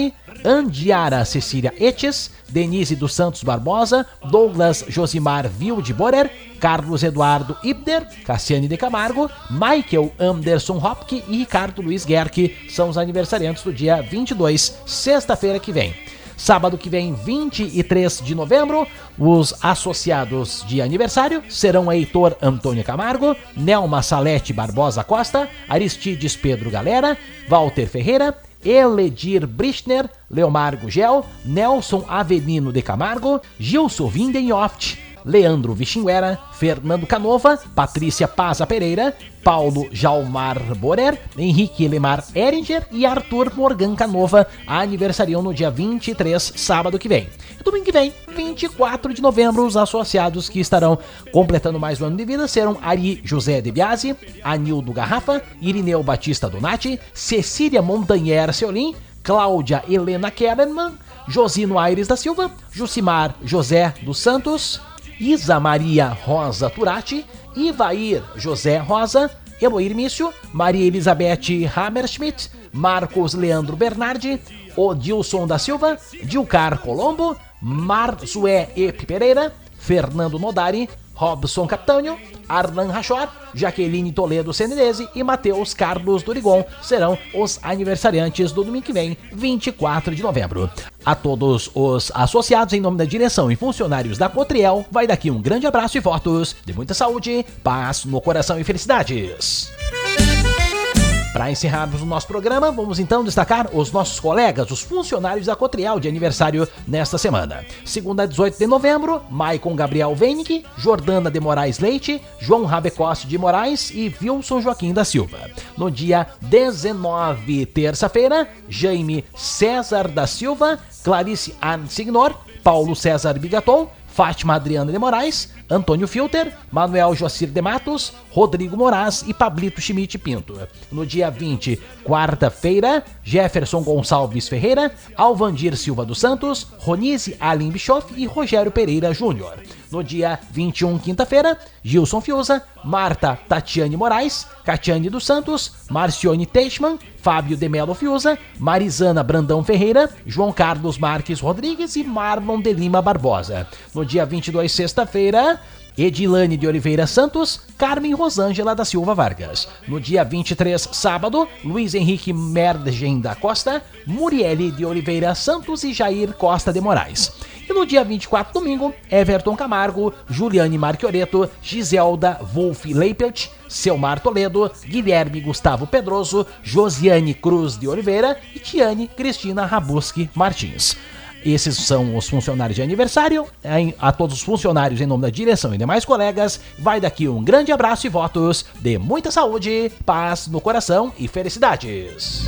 Speaker 1: Andiara Cecília Etes, Denise dos Santos Barbosa, Douglas Josimar Vilde Borer, Carlos Eduardo Ibner, Cassiane de Camargo, Michael Anderson Hopke e Ricardo Luiz Guerque são os aniversariantes do dia 22, sexta-feira que vem. Sábado que vem, 23 de novembro, os associados de aniversário serão Heitor Antônio Camargo, Nelma Salete Barbosa Costa, Aristides Pedro Galera, Walter Ferreira, Eledir Brichner, Leomar Gugel, Nelson Avelino de Camargo, Gilson Vindenhoft, Leandro Vichinguera, Fernando Canova, Patrícia Paza Pereira, Paulo Jalmar Borer, Henrique Lemar Eringer e Arthur Morgan Canova aniversariam no dia 23, sábado que vem. E domingo que vem, 24 de novembro, os associados que estarão completando mais um ano de vida serão Ari José de Biasi, Anildo Garrafa, Irineu Batista Donati, Cecília Montanher Seolim, Cláudia Helena Kellerman, Josino Aires da Silva, Jucimar José dos Santos, Isa Maria Rosa Turati, Ivair José Rosa, Eloir Mício, Maria Elizabeth Hammerschmidt, Marcos Leandro Bernardi, Odilson da Silva, Dilcar Colombo, Marzué Epe Pereira, Fernando Nodari, Robson Capitânio, Arlan Rachor, Jaqueline Toledo Senedese e Matheus Carlos Durigon serão os aniversariantes do domingo que vem, 24 de novembro. A todos os associados, em nome da direção e funcionários da Cotriel, vai daqui um grande abraço e votos de muita saúde, paz no coração e felicidades. Para encerrarmos o nosso programa, vamos então destacar os nossos colegas, os funcionários da Cotriel de aniversário nesta semana. Segunda, 18 de novembro, Maicon Gabriel Weinick, Jordana de Moraes Leite, João Rabecoste de Moraes e Wilson Joaquim da Silva. No dia 19, terça-feira, Jaime César da Silva, Clarice Anne Signor, Paulo César Bigaton, Fátima Adriana de Moraes, Antônio Filter, Manuel Joacir de Matos, Rodrigo Moraes e Pablito Schmidt Pinto. No dia 20, quarta-feira, Jefferson Gonçalves Ferreira, Alvandir Silva dos Santos, Ronise Allen Bischoff e Rogério Pereira Júnior. No dia 21, quinta-feira, Gilson Fiuza, Marta Tatiane Moraes, Catiane dos Santos, Marcione Teichmann, Fábio de Melo Fiuza, Marizana Brandão Ferreira, João Carlos Marques Rodrigues e Marlon de Lima Barbosa. No dia 22, sexta-feira, Edilane de Oliveira Santos, Carmen Rosângela da Silva Vargas. No dia 23, sábado, Luiz Henrique Mergen da Costa, Muriele de Oliveira Santos e Jair Costa de Moraes. E no dia 24, domingo, Everton Camargo, Juliane Marchioreto, Giselda Wolf Leipelt, Selmar Toledo, Guilherme Gustavo Pedroso, Josiane Cruz de Oliveira e Tiane Cristina Rabuski Martins. Esses são os funcionários de aniversário. A todos os funcionários, em nome da direção e demais colegas, vai daqui um grande abraço e votos de muita saúde, paz no coração e felicidades.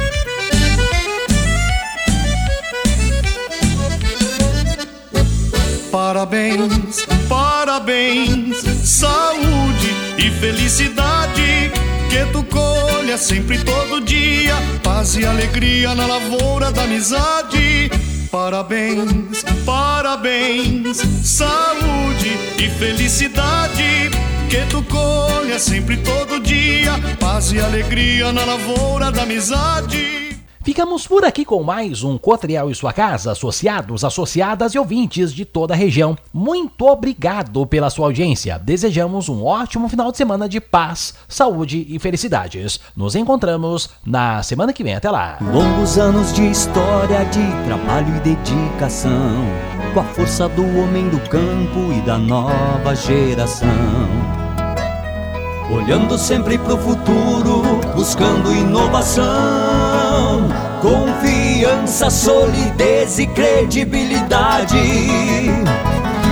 Speaker 15: Parabéns, parabéns, saúde e felicidade, que tu colha sempre todo dia, paz e alegria na lavoura da amizade. Parabéns, parabéns, saúde e felicidade, que tu colha sempre todo dia, paz e alegria na lavoura da amizade.
Speaker 1: Ficamos por aqui com mais um Cotriel e sua casa, associados, associadas e ouvintes de toda a região. Muito obrigado pela sua audiência. Desejamos um ótimo final de semana de paz, saúde e felicidades. Nos encontramos na semana que vem. Até lá.
Speaker 16: Longos anos de história, de trabalho e dedicação, com a força do homem do campo e da nova geração. Olhando sempre pro futuro, buscando inovação, confiança, solidez e credibilidade.